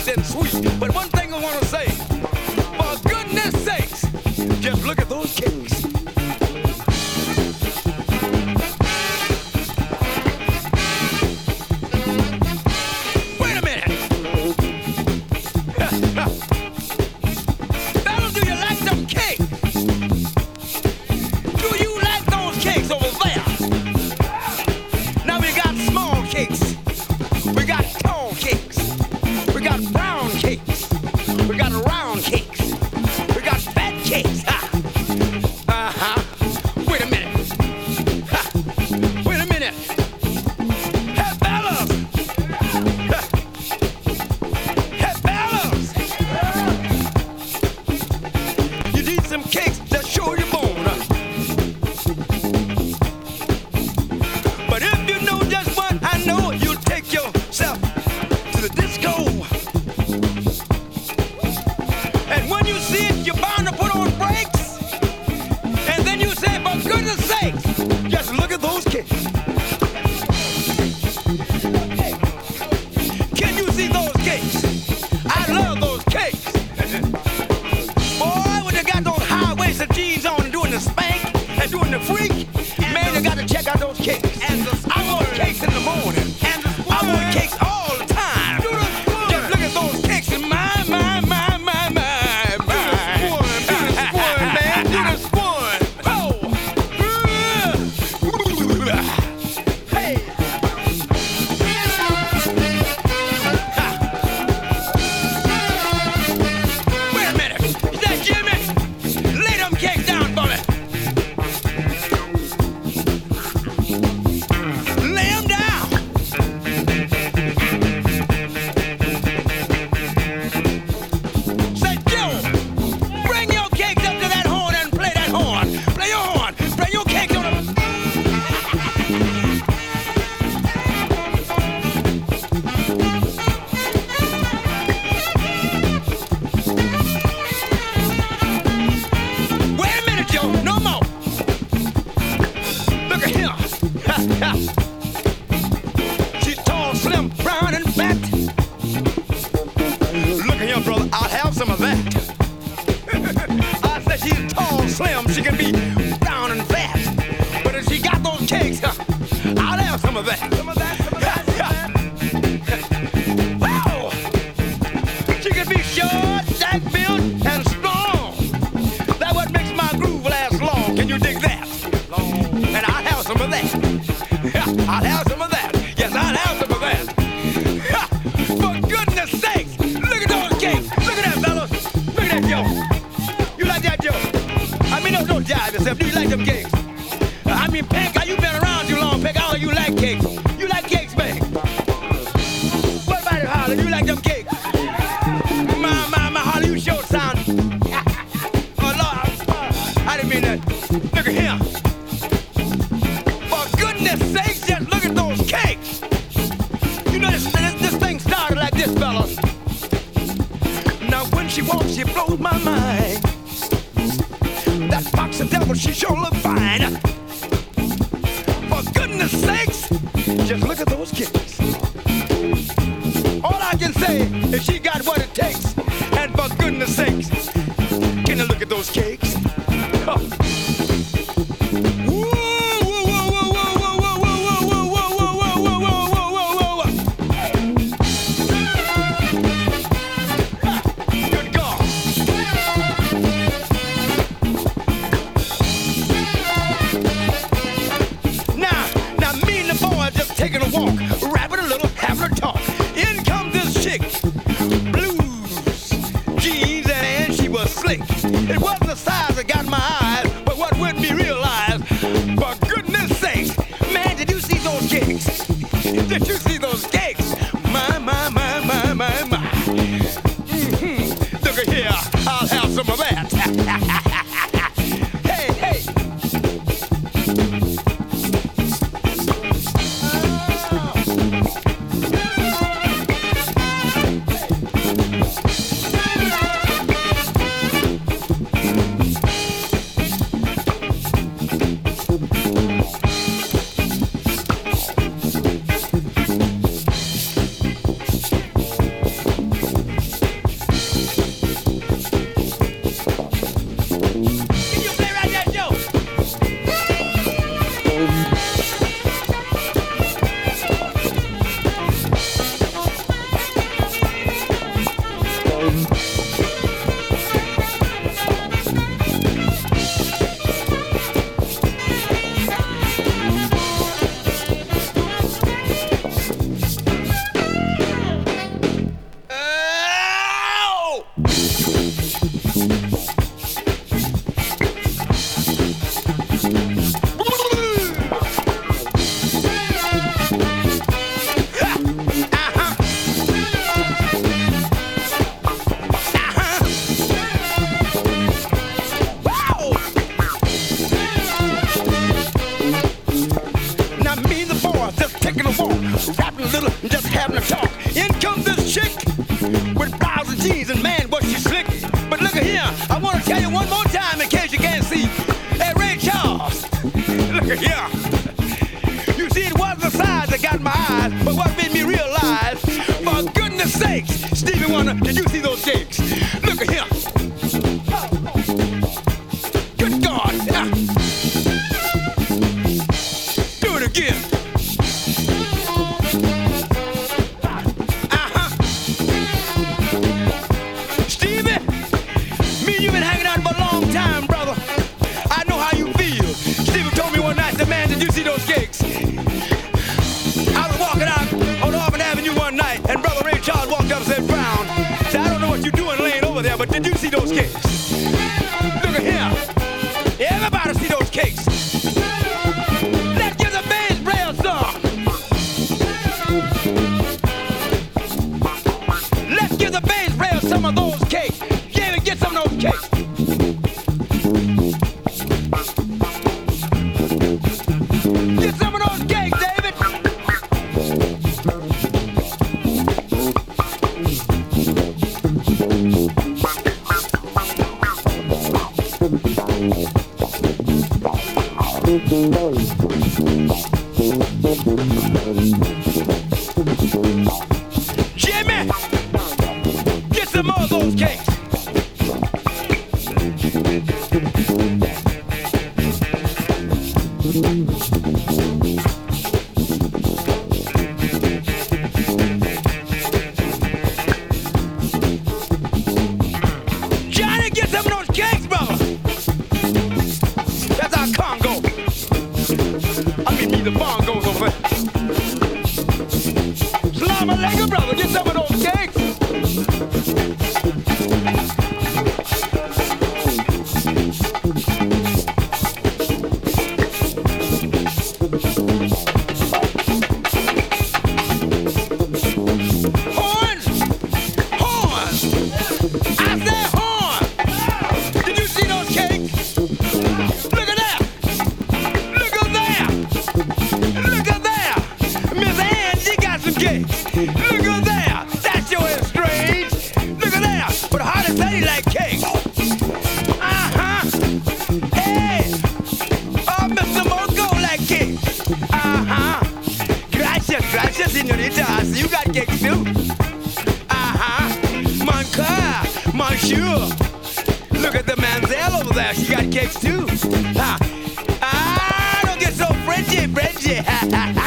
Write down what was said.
nice and sweet. But one thing I want to say, for goodness sakes, just look at those cakes. Wait a minute. Fellas, do you like them cakes? Do you like those cakes over there? Now we got small cakes. We got tall cakes. We got brown cakes. We got round cakes. We got fat cakes. Wait a minute. Wait a minute. Hey, fellas. Hey, fellas. You need some cakes that show your bone. But if you know just what I know, you'll take yourself to the disco. And when you see it, you're bound to put on brakes. And then you say, for goodness sakes, just look at those cakes. Can you see those cakes? I love those cakes. Boy, when they got those high-waisted jeans on and doing the spank and doing the freak, man, you got to check out those cakes. I want cakes in the morning. I want cakes all the time. Just look at those cakes and my. Do the spoon. Oh. Hey. Wait a minute. Is that Jimmy? Lay them cakes down for me. Lay them down. Say, Joe, bring your cakes up to that horn and play that horn. Play your horn. Play your cakes on the... Wait a minute, Joe. No more. Look at him. She's tall, slim, brown, and fat. Look at him, brother. I'll have some of that. I said she's tall, slim. She can be brown and fat. But if she got those cakes, I'll have some of that. Some of that. Wow. She can be short, jack-built, and strong. That's what makes my groove last long. Can you dig that? And I'll have some of that. I'll have some of that. Yes, I'll have some of that. For goodness sakes, look at those cakes. Look at that, fellas. Look at that, Joe. You like that, Joe? I mean, don't jive yourself. Do you like them cakes? I mean, Pekka, you've been around too long, Pekka. Oh, you like cakes. You like cakes, man. What about it, Holly? Do you like them cakes? My, Holly, you sure sound... Oh, Lord, I didn't mean that. Look at him. For goodness sakes, just look at those cakes. You know, this thing started like this, fellas. Now, when she walks, she blows my mind. That box of devil, she sure look fine. For goodness sakes, just look at those cakes. All I can say is she got what it takes. And for goodness sakes, can you look at those cakes? Oh. Good God. Now, me and the boy just taking a walk, rapping a little, having a talk. In comes this chick, blues, jeans, and she was slick. It wasn't the size that got my eyes, but what would be realized. For goodness sakes, man, did you see those cakes? Did you see those cakes? My. Look at here, I'll have some of that. Hey. me and the boys just taking a walk, rapping a little and just having a talk. In comes this chick with blouse and jeans, and man, was she slick. But look at here, I want to tell you one more time in case you can't see. Hey, Ray Charles, look at here. You see, it wasn't the size that got my eyes, but what made me realize, for goodness sakes, Stevie Wonder, did you see those cakes? Look at here. Good God. Do it again. Stevie, me and you been hanging out for a long time, brother. I know how you feel. Stevie told me one night, the man, did you see those cakes? I was walking out on Auburn Avenue one night, and Brother Ray Charles walked up and said, Brown, said, I don't know what you're doing laying over there, but did you see those cakes? Look at here. Everybody see those cakes. Let's give the bass player some. Let's give the bass player some of those cakes. David, get some of those cakes. Get some of those cakes, David. Jimmy, get some more of those cakes. Johnny, get some of those cakes, brother. That's our Congo. I mean, me the bongos over there. Salam alaikum, brother. Get some of those cakes. Horns! Horns! I said horns! Did you see those cakes? Look at that! Look at there! Look at there! Miss Ann, she got some cakes! Look at there! That's your ass strange! Look at there! But how to say like cakes? Uh-huh! Hey! Oh, Mr. Mogo like cakes! Uh-huh! Gracias, gracias, señorita. I see you got cakes too. Uh-huh! Mon cœur, monsieur! Look at the Manzel over there. She got cakes too. Don't get so Frenchy, Frenchy.